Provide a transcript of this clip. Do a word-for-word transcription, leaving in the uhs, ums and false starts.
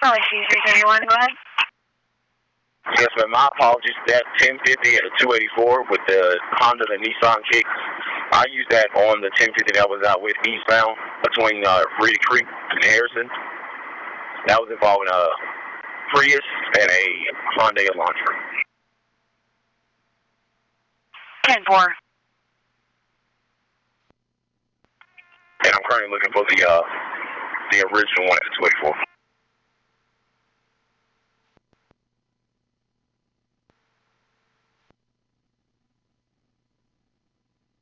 C three thirty-one, go ahead. Yes, ma'am. My apologies. That ten fifty and the two eighty-four with the Honda and the Nissan kick, I used that on the ten fifty that was out with eastbound between uh, Reedy Creek and Harrison. That was involving a Prius and a Hyundai Elantra. ten four. And I'm currently looking for the uh, the original one at the two eighty-four.